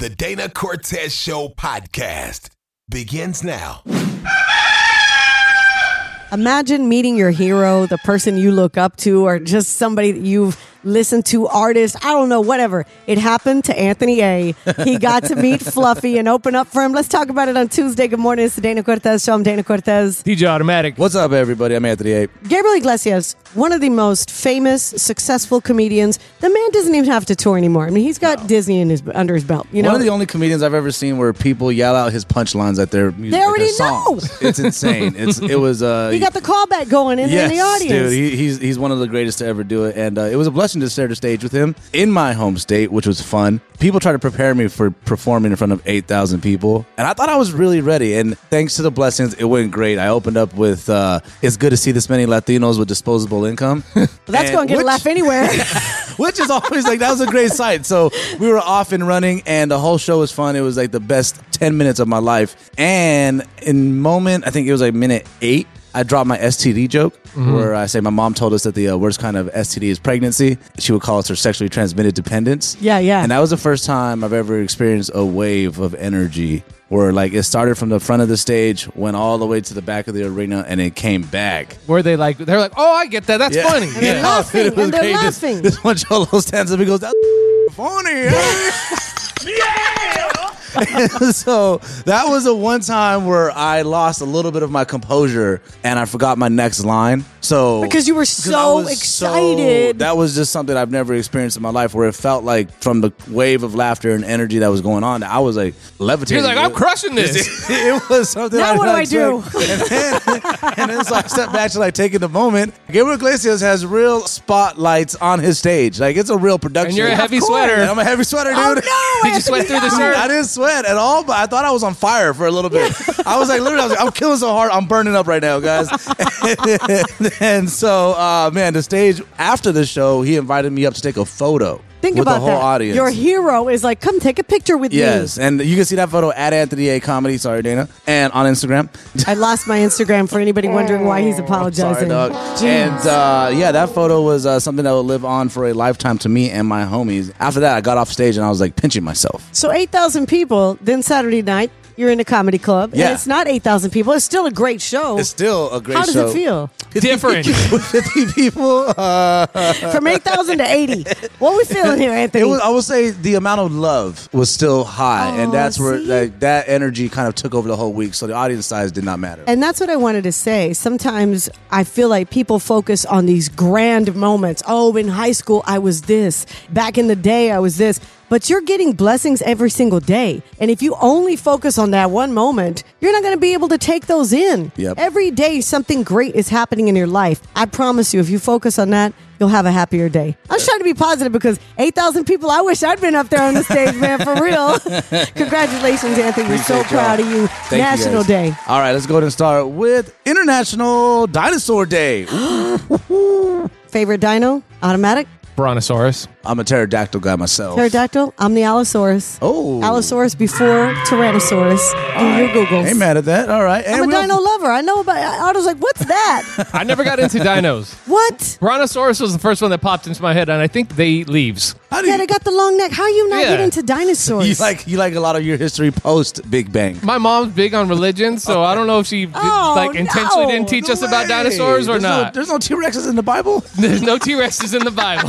The Dana Cortez Show podcast begins now. Imagine meeting your hero, the person you look up to, or just somebody that you've listened to, artist, I don't know, whatever. It happened to Anthony A. He got to meet Fluffy and open up for him. Let's talk about it on Tuesday. Good morning. It's the Dana Cortez Show. I'm Dana Cortez. DJ Automatic. What's up, everybody? I'm Anthony A. Gabriel Iglesias, one of the most famous, successful comedians. The man doesn't even have to tour anymore. I mean, he's got Disney under his belt. You know? One of the only comedians I've ever seen where people yell out his punchlines at their music. They already their songs. know. It's insane. It was. He got the callback going in the audience. Dude, he's one of the greatest to ever do it, and it was a blessing to share the stage with him in my home state, which was fun. People tried to prepare me for performing in front of 8,000 people, and I thought I was really ready. And thanks to the blessings, it went great. I opened up with "It's good to see this many Latinos with disposable income." Well, that's going to get a laugh anywhere. Which is always like, that was a great sight. So we were off and running, and the whole show was fun. It was like the best 10 minutes of my life. And I think it was like minute 8, I dropped my STD joke, where I say my mom told us that the worst kind of STD is pregnancy. She would call it her sexually transmitted dependence. Yeah. And that was the first time I've ever experienced a wave of energy where like it started from the front of the stage, went all the way to the back of the arena, and it came back. Were they like, they're like, oh, I get that. That's funny. And they're laughing. It was And they're great. laughing. This one Cholo stands up and goes, "That's funny." So that was the one time where I lost a little bit of my composure and I forgot my next line. So Because you were so excited. That was just something I've never experienced in my life, where it felt like from the wave of laughter and energy that was going on, I was like levitating. You're like, I'm crushing this. It was something. Now what do I do? And then so I stepped back to like taking the moment. Gabriel Iglesias has real spotlights on his stage. Like it's a real production. And you're a heavy course. sweater. And I'm a heavy sweater, dude. Oh, no, Did you sweat through the shirt? I didn't sweat at all, but I thought I was on fire for a little bit. I was like, literally, I'm killing so hard, I'm burning up right now, guys. And so, man, the stage after the show, he invited me up to take a photo. Think with about the whole that. audience. Your hero is like, come take a picture with Yes, me. and you can see that photo at Anthony A. Comedy. Sorry, Dana. And on Instagram. I lost my Instagram for anybody wondering why he's apologizing. Sorry, dog. Jeez. And that photo was something that will live on for a lifetime to me and my homies. After that, I got off stage and I was like pinching myself. So 8,000 people, then Saturday night, you're in a comedy club. Yeah. And it's not 8,000 people. It's still a great show. It's still a great show. How does it feel? Different. 50 people. From 8,000 to 80. What are we feeling here, Anthony? I would say the amount of love was still high, and that's where see? that energy kind of took over the whole week. So the audience size did not matter. And that's what I wanted to say. Sometimes I feel like people focus on these grand moments. Oh, in high school, I was this. Back in the day, I was this. But you're getting blessings every single day. And if you only focus on that one moment, you're not going to be able to take those in. Yep. Every day, something great is happening in your life. I promise you, if you focus on that, you'll have a happier day. I was trying to be positive because 8,000 people, I wish I'd been up there on the stage, man, for real. Congratulations, Anthony. We're so Appreciate proud y'all. of you. Thank you, National guys. Day. All right, let's go ahead and start with International Dinosaur Day. Favorite dino? Automatic? Brontosaurus. I'm a pterodactyl guy myself. Pterodactyl? I'm the Allosaurus. Oh. Allosaurus before Tyrannosaurus. Do your Googles. Ain't mad at that. All right. I'm a dino lover. I know about. I was like, "What's that? I never got into dinos. What? Brontosaurus was the first one that popped into my head, and I think they eat leaves. Yeah, they got the long neck. How you not Yeah. get into dinosaurs? You like a lot of your history post Big Bang. My mom's big on religion, so I don't know if she intentionally didn't teach us about dinosaurs or not. There's no T-Rexes in the Bible. There's no T-Rexes in the Bible.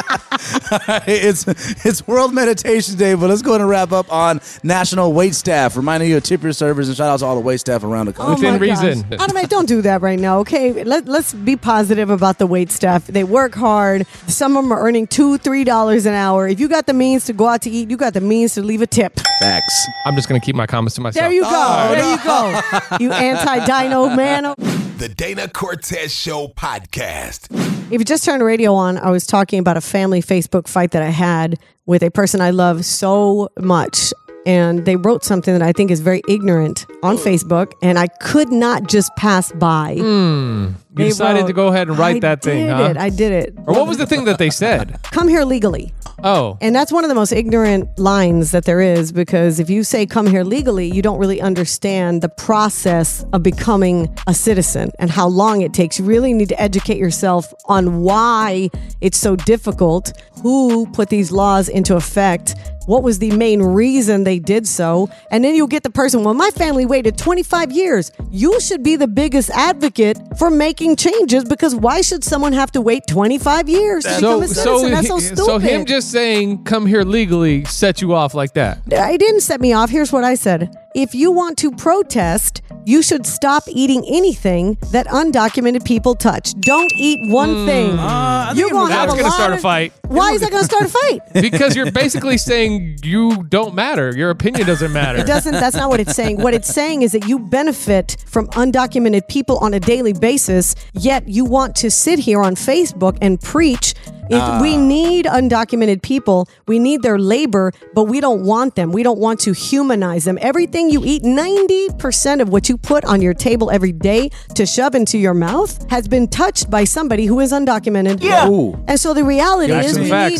It's World Meditation Day, but let's go ahead and wrap up on National Wait Staff. Reminding you to tip your servers and shout out to all the wait staff around the country. Within my reason. gosh. Automate, don't do that right now, okay? Let's be positive about the wait staff. They work hard. Some of them are earning $2, $3 an hour. If you got the means to go out to eat, you got the means to leave a tip. Facts. I'm just going to keep my comments to myself. There you go. There you go. You anti-dino man. The Dana Cortez Show podcast. If you just turned the radio on, I was talking about a family Facebook fight that I had with a person I love so much. And they wrote something that I think is very ignorant on Facebook, and I could not just pass by. You decided to go ahead and write that thing, huh? I did it. Or what was the thing that they said? Come here legally. Oh. And that's one of the most ignorant lines that there is, because if you say come here legally, you don't really understand the process of becoming a citizen and how long it takes. You really need to educate yourself on why it's so difficult, who put these laws into effect, what was the main reason they did so. And then you'll get the person, well, my family waited 25 years. You should be the biggest advocate for making changes, because why should someone have to wait 25 years to become a citizen? That's so stupid. So him just saying, come here legally, set you off like that? It didn't set me off. Here's what I said. If you want to protest, you should stop eating anything that undocumented people touch. Don't eat one thing. You're going to have That's going to start a fight. Why is that going to start a fight? Because you're basically saying you don't matter. Your opinion doesn't matter. It doesn't. That's not what it's saying. What it's saying is that you benefit from undocumented people on a daily basis, yet you want to sit here on Facebook and preach. We need undocumented people. We need their labor, but we don't want them. We don't want to humanize them. Everything you eat, 90% of what you put on your table every day to shove into your mouth has been touched by somebody who is undocumented. Yeah. Ooh. And so the reality is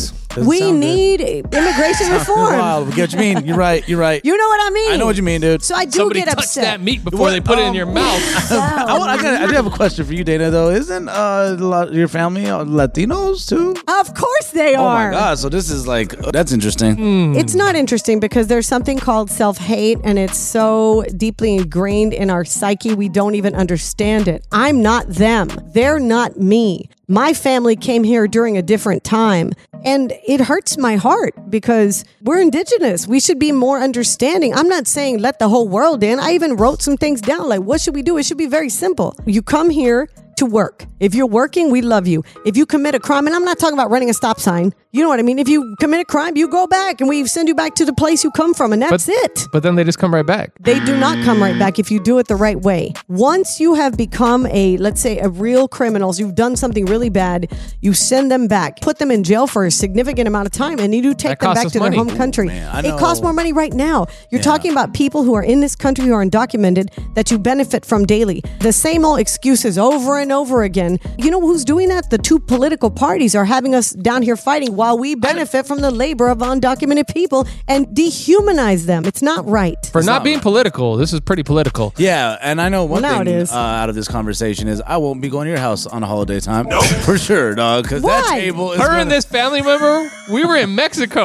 we need immigration reform. Wow, we get what you mean. You're right. You know what I mean? I know what you mean, dude. So I do Somebody get touch upset. that meat before they put it in your mouth. I do have a question for you, Dana, though. Isn't your family Latinos, too? Of course they Oh, are. my God. So this is like, that's interesting. It's not interesting because there's something called self-hate, and it's so deeply ingrained in our psyche we don't even understand it. I'm not them. They're not me. My family came here during a different time, and it hurts my heart because we're indigenous. We should be more understanding. I'm not saying let the whole world in. I even wrote some things down, like what should we do? It should be very simple. You come here to work. If you're working, we love you. If you commit a crime, and I'm not talking about running a stop sign, you know what I mean? If you commit a crime, you go back and we send you back to the place you come from, and that's it. But then they just come right back. They do not come right back if you do it the right way. Once you have become let's say a real criminal, you've done something really bad, you send them back, put them in jail for a significant amount of time, and you do take them back to their home country. It costs more money right now. You're talking about people who are in this country who are undocumented that you benefit from daily. The same old excuses over and over again. You know who's doing that? The two political parties are having us down here fighting while we benefit from the labor of undocumented people and dehumanize them. It's not right. For not being political, this is pretty political. Yeah, and I know one thing it is. out of this conversation is I won't be going to your house on a holiday time. No. For sure, dog. Because that Why? table is And this family member, we were in Mexico.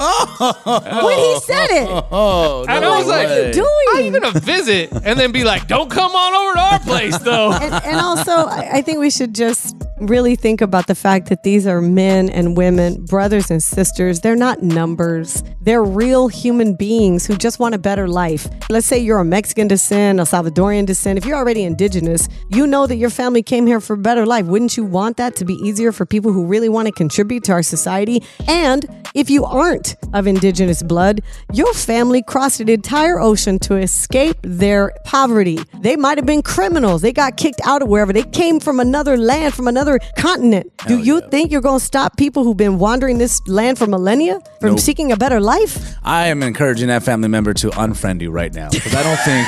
When he said it. And I was like, what are you doing? how are you going to visit and then be like, don't come on over to our place, though? And also, I think we should just really think about the fact that these are men and women, brothers and sisters. They're not numbers. They're real human beings who just want a better life. Let's say you're a Mexican descent, a Salvadorian descent. If you're already indigenous, you know that your family came here for a better life. Wouldn't you want that to be easier for people who really want to contribute to our society? And if you aren't of indigenous blood, your family crossed an entire ocean to escape their poverty. They might have been criminals. They got kicked out of wherever. They came from another land, from another continent. Do you think you're going to stop people who've been wandering this land for millennia from seeking a better life? I am encouraging that family member to unfriend you right now because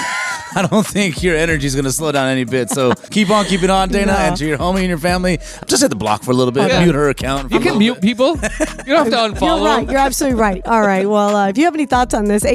I don't think your energy is going to slow down any bit. So keep on keeping on, Dana, and to your homie and your family. Just hit the block for a little bit. Yeah. Mute her account. You can mute people. You don't have to unfollow. You're right. You're absolutely right. All right. Well, if you have any thoughts on this,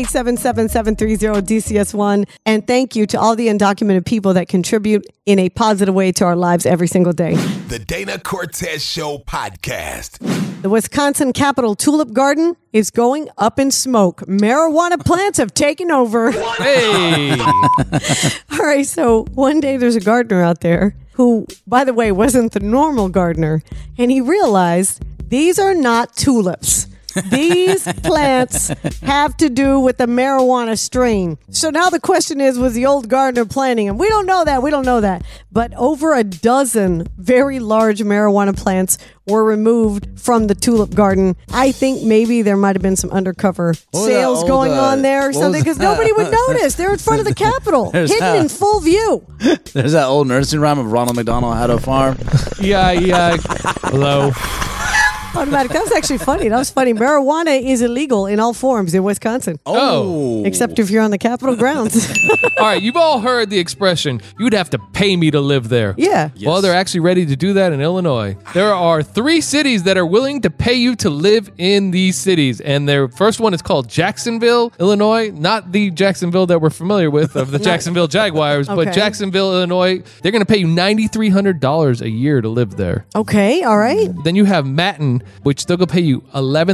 877-730-DCS1. And thank you to all the undocumented people that contribute in a positive way to our lives every single day. The Dana Cortez Show podcast. The Wisconsin Capitol Tulip Garden is going up in smoke. Marijuana plants have taken over. Hey. All right, so one day there's a gardener out there who, by the way, wasn't the normal gardener, and he realized these are not tulips. These plants have to do with the marijuana strain. So now the question is, was the old gardener planting them? We don't know that. But over a dozen very large marijuana plants were removed from the tulip garden. I think maybe there might have been some undercover sales going on there or something because nobody would notice. They're in front of the Capitol, hidden in full view. There's that old nursing rhyme of Ronald McDonald had a farm. Yeah. Hello. Automatic. That was actually funny. Marijuana is illegal in all forms in Wisconsin. Oh. Except if you're on the Capitol grounds. All right, you've all heard the expression, you'd have to pay me to live there. Yeah. Yes. Well, they're actually ready to do that in Illinois. There are 3 cities that are willing to pay you to live in these cities. And their first one is called Jacksonville, Illinois. Not the Jacksonville that we're familiar with of the Jacksonville Jaguars, but Jacksonville, Illinois. They're going to pay you $9,300 a year to live there. Okay, all right. Then you have Matton, which they'll go pay you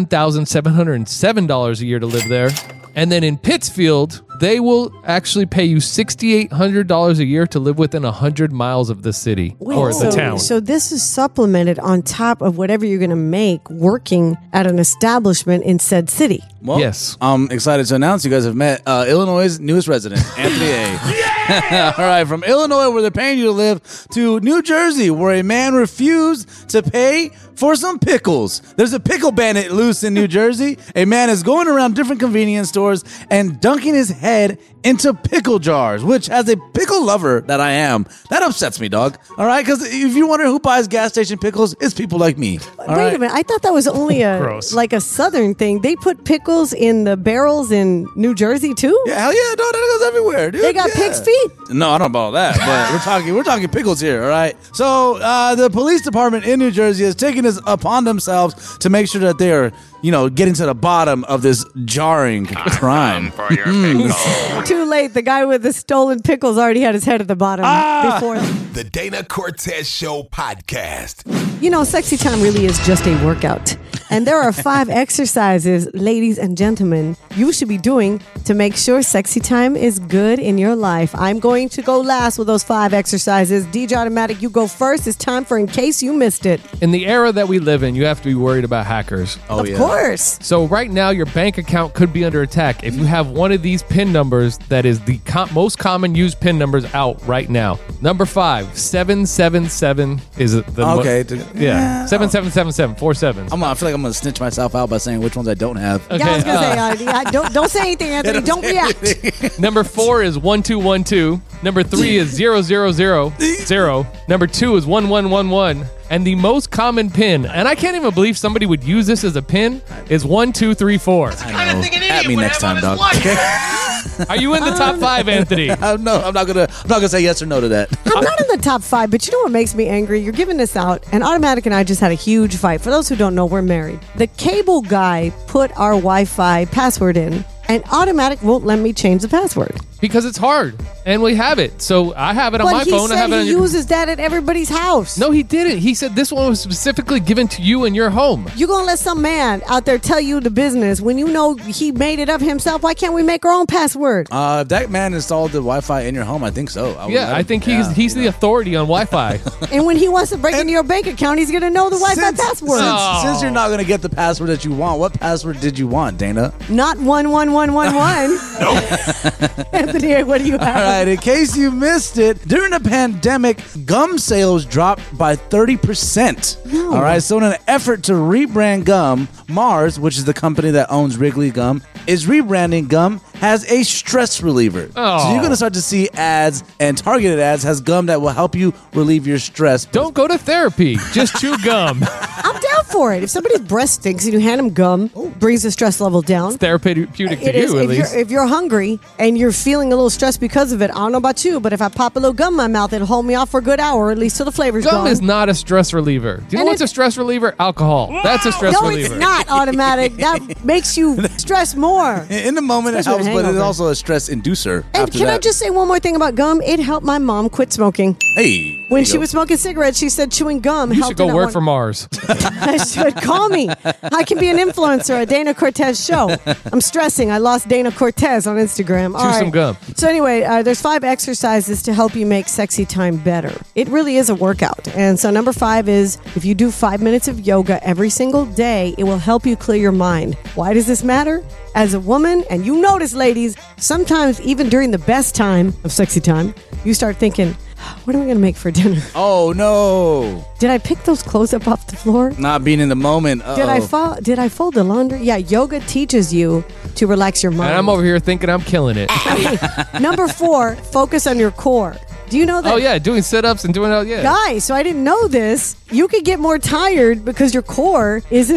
$11,707 a year to live there. And then in Pittsfield, they will actually pay you $6,800 a year to live within 100 miles of the city or the town. So this is supplemented on top of whatever you're going to make working at an establishment in said city. Well, Yes. I'm excited to announce you guys have met Illinois' newest resident, Anthony A. All right, from Illinois, where they're paying you to live, to New Jersey, where a man refused to pay for some pickles. There's a pickle bandit loose in New Jersey. A man is going around different convenience stores and dunking his head into pickle jars, which, as a pickle lover that I am, that upsets me, dog. All right, because if you wonder who buys gas station pickles, it's people like me. All Wait right? a minute. I thought that was only Gross. like a southern thing. They put pickles in the barrels in New Jersey too? Yeah, hell yeah, no, that goes everywhere, dude. They got Yeah. pig's feet? No, I don't know about that, but we're talking pickles here, all right? So the police department in New Jersey has taken this upon themselves to make sure that they are, getting to the bottom of this jarring crime. For your pickle. Too late. The guy with the stolen pickles already had his head at the bottom before. The Dana Cortez Show podcast. Sexy time really is just a workout. And there are 5 exercises, ladies and gentlemen, you should be doing to make sure sexy time is good in your life. I'm going to go last with those 5 exercises. DJ Automatic, you go first. It's time for In Case You Missed It. In the era that we live in, you have to be worried about hackers. Oh, Of yeah. course. So right now, your bank account could be under attack if you have one of these PIN numbers that is the most common used PIN numbers out right now. Number 5, 777 is the Okay. 7777, 4 sevens. I feel like I'm going to snitch myself out by saying which ones I don't have. Okay, Yeah, I was going to say, don't say anything, Anthony. Don't react. Number 4 is 1212. Number 3 is 0000. Number 2 is 1111. And the most common PIN, and I can't even believe somebody would use this as a PIN, is 1234. I know. At me next time, dog. Okay? Are you in the top 5, Anthony? No, I'm not gonna say yes or no to that. I'm not in the top 5, but you know what makes me angry? You're giving this out, and Automatic and I just had a huge fight. For those who don't know, we're married. The cable guy put our Wi-Fi password in, and Automatic won't let me change the password. Because it's hard, and we have it. So I have it on my But he phone. I have said it on he your. uses that at everybody's house. No, he didn't. He said this one was specifically given to you in your home. You're going to let some man out there tell you the business when you know he made it up himself? Why can't we make our own password? If that man installed the Wi-Fi in your home, I think so. I think he's the authority on Wi-Fi. And when he wants to break into your bank account, he's going to know the Wi-Fi password. Since you're not going to get the password that you want, what password did you want, Dana? Not 11111. Anthony, what do you have? All right, in case you missed it, during the pandemic, gum sales dropped by 30%. No. All right, so in an effort to rebrand gum, Mars, which is the company that owns Wrigley Gum, is rebranding gum as a stress reliever. Oh. So you're going to start to see ads, and targeted ads has gum that will help you relieve your stress. Don't go to therapy. Just chew gum. I'm down for it. If somebody's breast stinks and you hand them gum, brings the stress level down. Therapeutic to It is. you, at If least. you're hungry and you're feeling a little stressed because of it, I don't know about you, but if I pop a little gum in my mouth, it'll hold me off for a good hour, at least till the flavor's Gum gone. is not a stress reliever. Do you know And what's a stress reliever? Alcohol. That's a stress no, reliever. it's not Automatic. That makes you stress more. In the moment, it Especially helps, with a but it's hangover. also a stress inducer. And after can I that. just say one more thing about gum? It helped my mom quit smoking. Hey. When there she you was smoking cigarettes, she said chewing gum You helped should go her work not for want- Mars. I should call me. I can be an influencer at Dana Cortez Show. I'm stressing. I lost Dana Cortez on Instagram. All Chew right. some gum. So anyway, there's 5 exercises to help you make sexy time better. It really is a workout. And so number 5 is if you do 5 minutes of yoga every single day, it will help you clear your mind. Why does this matter? As a woman, and you notice, ladies, sometimes even during the best time of sexy time, you start thinking, what am I going to make for dinner? Oh, no. Did I pick those clothes up off the floor? Not being in the moment. Did I fold the laundry? Yeah, yoga teaches you to relax your mind. And I'm over here thinking I'm killing it. Number 4, focus on your core. Do you know that? Oh, yeah, doing sit-ups and doing all, yeah. Guys, so I didn't know this. You could get more tired because your core isn't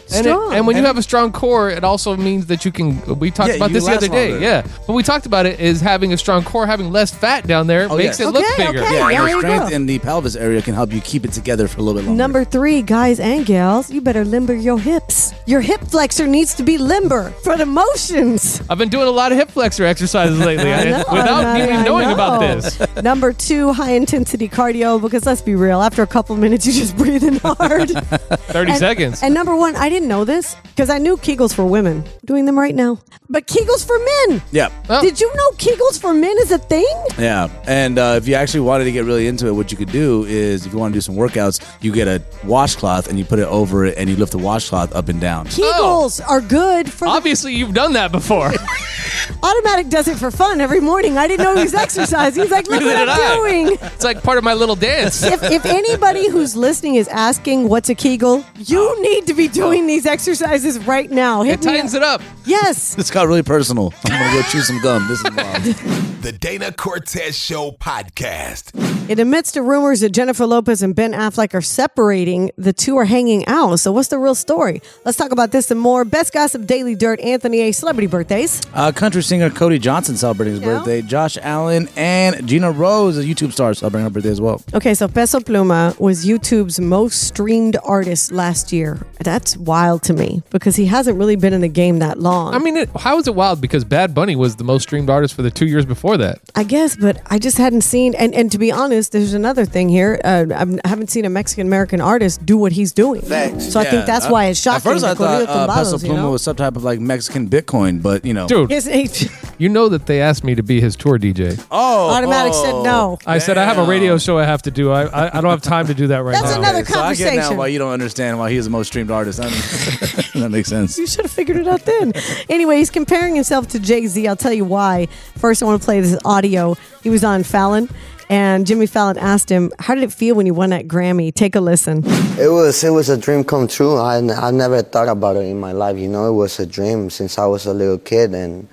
Strong. And when you have a strong core, it also means that you can. We talked about you this the last other day. longer. Yeah, but we talked about it is having a strong core, having less fat down there makes yes. it look Okay, bigger. okay. Yeah, there your you strength go. in the pelvis area can help you keep it together for a little bit longer. Number 3, guys and gals, you better limber your hips. Your hip flexor needs to be limber for the motions. I've been doing a lot of hip flexor exercises lately without even knowing about this. Number 2, high intensity cardio, because let's be real, after a couple minutes, you're just breathing hard. 30 seconds. And number 1, I didn't know this because I knew Kegels for women. Doing them right now. But Kegels for men. Yeah. Oh. Did you know Kegels for men is a thing? Yeah, and if you actually wanted to get really into it, what you could do is, if you want to do some workouts, you get a washcloth and you put it over it, and you lift the washcloth up and down. Kegels are good for the Obviously, you've done that before. Automatic does it for fun every morning. I didn't know he was exercising. He's like, look what Neither did I'm I. doing. It's like part of my little dance. If anybody who's listening is asking what's a Kegel, you need to be doing these exercises right now. Hit It tightens it up. Yes. This got really personal. I'm gonna go chew some gum. This is wild. The Dana Cortez Show podcast. In the midst of rumors that Jennifer Lopez and Ben Affleck are separating, the two are hanging out. So what's the real story? Let's talk about this and more. Best Gossip Daily Dirt, Anthony A. Celebrity birthdays. Country singer Cody Johnson celebrating his Yeah. birthday. Josh Allen and Gina Rose, a YouTube star, celebrating her birthday as well. Okay, so Peso Pluma was YouTube's most streamed artist last year. That's wild to me because he hasn't really been in the game that long. I mean, how is it wild? Because Bad Bunny was the most streamed artist for the 2 years before that. I guess, but I just hadn't seen, and to be honest, there's another thing here. I haven't seen a Mexican-American artist do what he's doing. So I think that's why it's shocking. At first, I the Corrido thought Peso Tumbados, Pluma was some type of like Mexican Bitcoin, but you know. Dude, His you know that they asked me to be his tour DJ. Oh, Automatic said no. I said, I have a radio show I have to do. I don't have time to do that right That's now. another So I get now conversation. why you don't understand why he's the most streamed artist. That makes sense. You should have figured it out then. Anyway, he's comparing himself to Jay-Z. I'll tell you why. First, I want to play this audio. He was on Fallon, and Jimmy Fallon asked him, how did it feel when you won that Grammy? Take a listen. It was a dream come true. I never thought about it in my life. You know, it was a dream since I was a little kid, and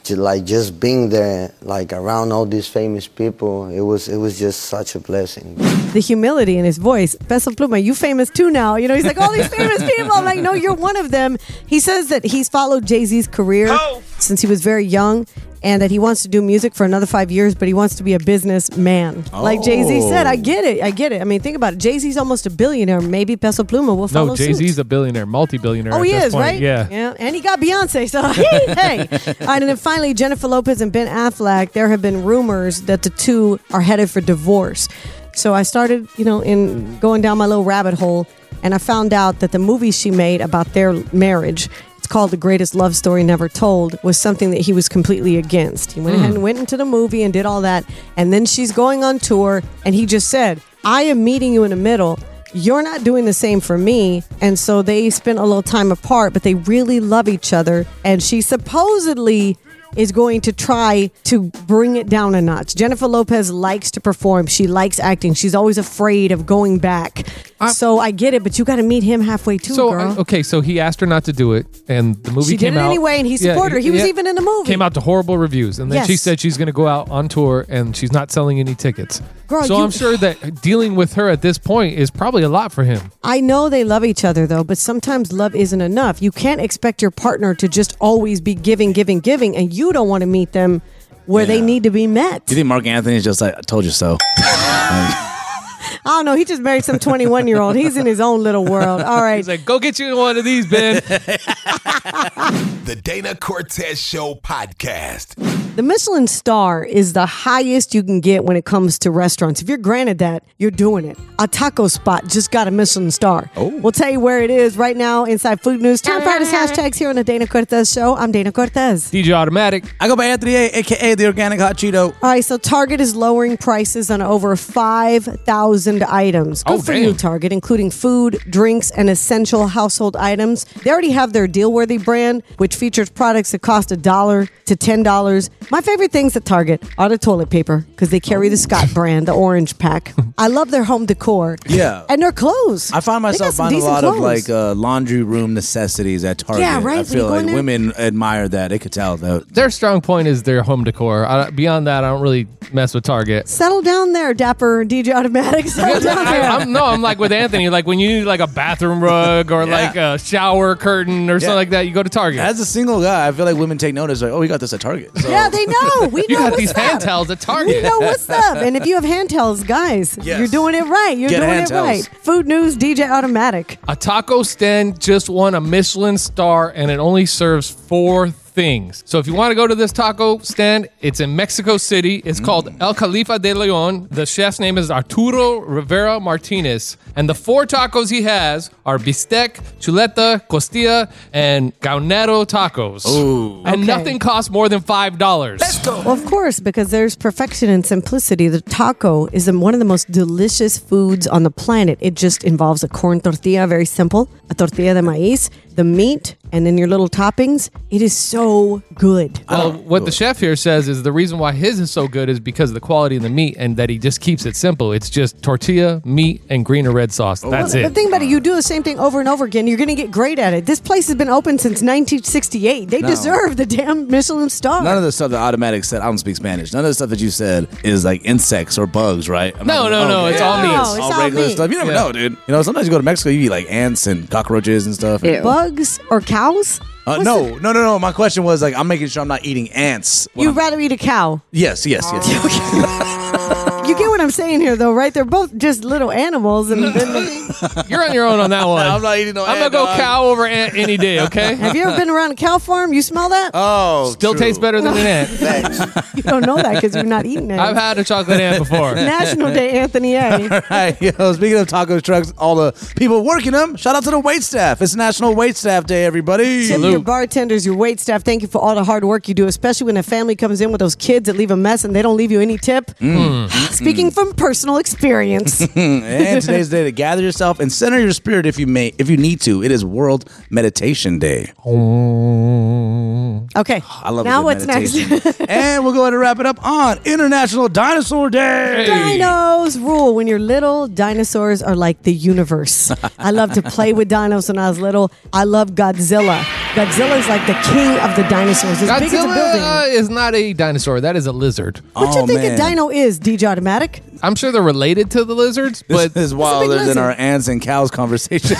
just being there, like around all these famous people, it was just such a blessing. The humility in his voice. Peso Pluma, you famous too now. You know, he's like, all these famous people. I'm like, no, you're one of them. He says that he's followed Jay-Z's career since he was very young, and that he wants to do music for another 5 years, but he wants to be a businessman. Like Jay-Z said, I get it. I mean, think about it. Jay-Z's almost a billionaire. Maybe Peso Pluma will follow No, suit. Jay-Z's a billionaire, multi-billionaire. Oh, at he this is, point. right? Yeah. And he got Beyonce, so hey. All right, and then finally, Jennifer Lopez and Ben Affleck, there have been rumors that the two are headed for divorce. So I started, in going down my little rabbit hole, and I found out that the movie she made about their marriage, it's called The Greatest Love Story Never Told, was something that he was completely against. He went ahead and went into the movie and did all that, and then she's going on tour, and he just said, I am meeting you in the middle. You're not doing the same for me. And so they spent a little time apart, but they really love each other. And she supposedly is going to try to bring it down a notch. Jennifer Lopez likes to perform. She likes acting. She's always afraid of going back. So I get it, but you got to meet him halfway too, girl. Okay, so he asked her not to do it, and the movie She came did it out. anyway, and he supported her. He was even in the movie. Came out to horrible reviews, and then she Yes. said she's going to go out on tour, and she's not selling any tickets. Girl, so you- I'm sure that dealing with her at this point is probably a lot for him. I know they love each other, though, but sometimes love isn't enough. You can't expect your partner to just always be giving, and you don't want to meet them where they need to be met. Do you think Mark Anthony's just like, I told you so? I don't know. He just married some 21-year-old. He's in his own little world. All right. He's like, go get you one of these, Ben. The Dana Cortez Show podcast. The Michelin star is the highest you can get when it comes to restaurants. If you're granted that, you're doing it. A taco spot just got a Michelin star. We'll tell you where it is right now inside Food News. Top 5 hashtags here on the Dana Cortez Show. I'm Dana Cortez. DJ Automatic. I go by Anthony A, a.k.a. the Organic Hot Cheeto. All right, so Target is lowering prices on over 5,000 items. Good for damn. you, Target, including food, drinks, and essential household items. They already have their Dealworthy brand, which features products that cost $1 to $10. My favorite things at Target are the toilet paper because they carry the Scott brand, the orange pack. I love their home decor. Yeah. And their clothes. I find myself buying a lot of like laundry room necessities at Target. Yeah, right. I feel like women admire that. They could tell that. Their strong point is their home decor. Beyond that, I don't really mess with Target. Settle down there, Dapper DJ Automatic. Settle down there. I'm like with Anthony. Like when you need like a bathroom rug or like a shower curtain or something like that, you go to Target. As a single guy, I feel like women take notice. Like, oh, we got this at Target. So. Yeah, they know. We you know got what's these up. hand towels at Target. We know what's up. And if you have hand towels, guys, you're doing it right. You're Get doing hand it towels. right. Food News DJ Automatic. A taco stand just won a Michelin star and it only serves 4 things. So if you want to go to this taco stand, it's in Mexico City. It's called El Califa de Leon. The chef's name is Arturo Rivera Martinez. And the 4 tacos he has are bistec, chuleta, costilla, and gaunero tacos. Ooh. And Okay. nothing costs more than $5. Well, of course, because there's perfection and simplicity. The taco is one of the most delicious foods on the planet. It just involves a corn tortilla, very simple, a tortilla de maíz, the meat, and then your little toppings. It is so good. Well, what the chef here says is the reason why his is so good is because of the quality of the meat and that he just keeps it simple. It's just tortilla, meat, and green or red sauce. That's The it. thing about it, you do the same thing over and over again, you're going to get great at it. This place has been open since 1968. They deserve the damn Michelin star. None of the stuff that Automatic said, I don't speak Spanish. None of the stuff that you said is like insects or bugs, right? No, it's all meat. No, it's all regular meat. stuff. You never know, dude. You know, sometimes you go to Mexico, you eat like ants and cockroaches and stuff. Bugs or cows? No. My question was like, I'm making sure I'm not eating ants. when You'd I'm- rather eat a cow. Yes. You get what I'm saying here, though, right? They're both just little animals. And You're on your own on that one. I'm not eating no I'm ant, going to go dog. cow over ant any day, okay? have you ever been around a cow farm? You smell that? Oh, Still true. tastes better than an ant. You don't know that because you're not eating it. I've had a chocolate ant before. National Day, Anthony A. Right, speaking of taco trucks, all the people working them, shout out to the wait staff. It's National Wait Staff Day, everybody. Tip your bartenders, your wait staff. Thank you for all the hard work you do, especially when a family comes in with those kids that leave a mess and they don't leave you any tip. Speaking from personal experience. And today's the day to gather yourself and center your spirit if you need to. It is World Meditation Day. Okay. I love now a good what's meditation. next? And we'll go ahead and wrap it up on International Dinosaur Day. Dinos rule. When you're little, dinosaurs are like the universe. I love to play with dinos when I was little. I love Godzilla. Godzilla is like the king of the dinosaurs. As big as a building. Godzilla is not a dinosaur. That is a lizard. What you think man. a dino is, DJ Automatic? I'm sure they're related to the lizards, but This is wilder than lizard. our ants and cows conversation.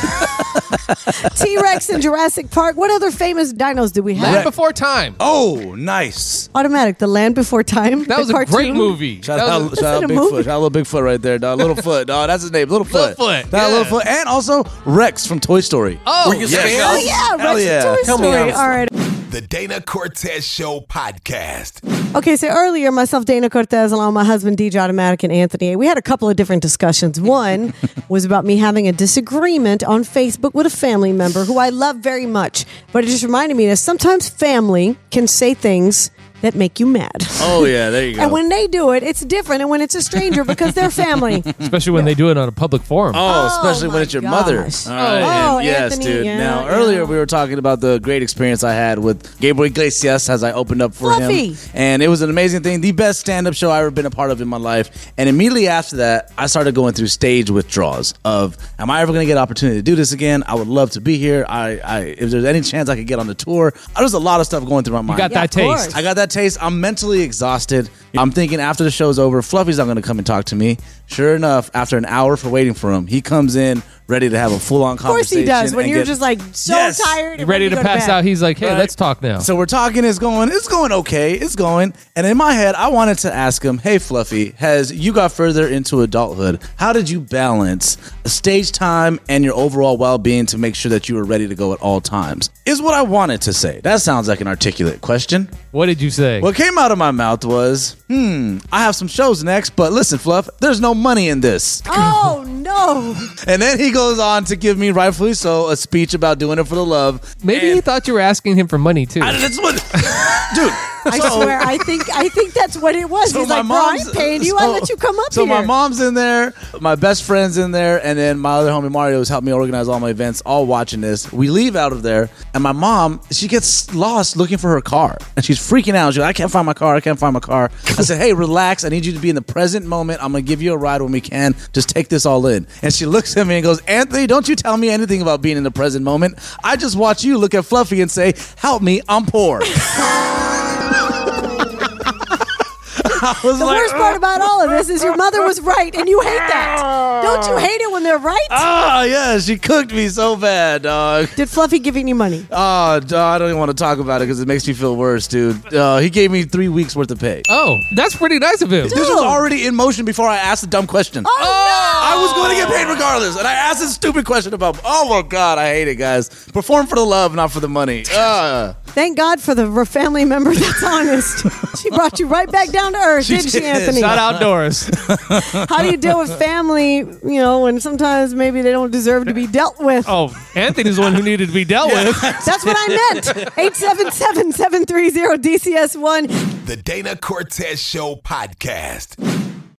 T-Rex in Jurassic Park. What other famous dinos do we have? Land Before Time. Oh, nice. Automatic, The Land Before Time. That the was a cartoon. great movie. Shout That out, was- shout out it a Bigfoot. movie? Shout out Little Bigfoot right there, dog. Little Foot. Dog, that's his name. Little Foot. Littlefoot, Dog, yeah. Little Foot. And also Rex from Toy Story. Oh, Yes. Oh, yeah. Hell Rex yeah. Toy Tell me Story. how- All right. The Dana Cortez Show podcast. Okay, so earlier, myself, Dana Cortez, along with my husband, DJ Automatic, and Anthony, we had a couple of different discussions. One was about me having a disagreement on Facebook with a family member who I love very much. But it just reminded me that sometimes family can say things that make you mad. Oh, yeah. There you go. And when they do it, it's different than when it's a stranger because they're family. especially when they do it on a public forum. Oh, especially when my it's your mother. gosh. All right. Oh, And yes, Anthony, dude. yeah, Now, yeah. earlier we were talking about the great experience I had with Gabriel Iglesias as I opened up for Fluffy. him. And it was an amazing thing. The best stand-up show I've ever been a part of in my life. And immediately after that, I started going through stage withdrawals of, am I ever going to get an opportunity to do this again? I would love to be here. If there's any chance I could get on the tour. There's a lot of stuff going through my mind. got that of course. taste. I got that taste. I'm mentally exhausted. I'm thinking after the show's over, Fluffy's not going to come and talk to me. Sure enough, after an hour for waiting for him, he comes in ready to have a full-on Of course conversation. he does. When and you're get- just like so Yes. tired and Ready to go pass bed. out. He's like, hey, Right. let's talk now. So we're talking. It's going okay. It's going. And in my head, I wanted to ask him, hey, Fluffy, as you got further into adulthood, how did you balance stage time and your overall well-being to make sure that you were ready to go at all times? Is what I wanted to say. That sounds like an articulate question. What did you say? What came out of my mouth was, I have some shows next, but listen, Fluff, there's no money in this. Oh, no. And then he goes on to give me, rightfully so, a speech about doing it for the love. Maybe he thought you were asking him for money, too. That's what, dude. I swear, I think that's what it was. So He's my like, bro, I ain't mom's- paying you. I let you come up So here. my mom's in there, my best friend's in there, and then my other homie Mario has helped me organize all my events, all watching this. We leave out of there, and my mom, she gets lost looking for her car. And she's freaking out. She's like, I can't find my car. I can't find my car. I said, hey, relax. I need you to be in the present moment. I'm going to give you a ride when we can. Just take this all in. And she looks at me and goes, Anthony, don't you tell me anything about being in the present moment. I just watch you look at Fluffy and say, help me, I'm poor. The worst part about all of this is your mother was right, and you hate that. Don't you hate it when they're right? Oh, yeah, she cooked me so bad, dog. Did Fluffy give you any money? Oh, dog, I don't even want to talk about it because it makes me feel worse, dude. He gave me 3 weeks worth of pay. Oh, that's pretty nice of him. This was already in motion before I asked the dumb question. Oh, no! I was going to get paid regardless, and I asked this stupid question about, oh, my God, I hate it, guys. Perform for the love, not for the money. Thank God for the family member that's honest. She brought you right back down to earth, didn't she, did. Anthony? Shout out Doris. How do you deal with family, when sometimes maybe they don't deserve to be dealt with? Oh, Anthony's the one who needed to be dealt with. That's what I meant. 877-730-DCS1. The Dana Cortez Show podcast.